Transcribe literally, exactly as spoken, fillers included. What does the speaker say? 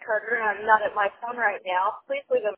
Carter, and I'm not at my phone right now. Please leave a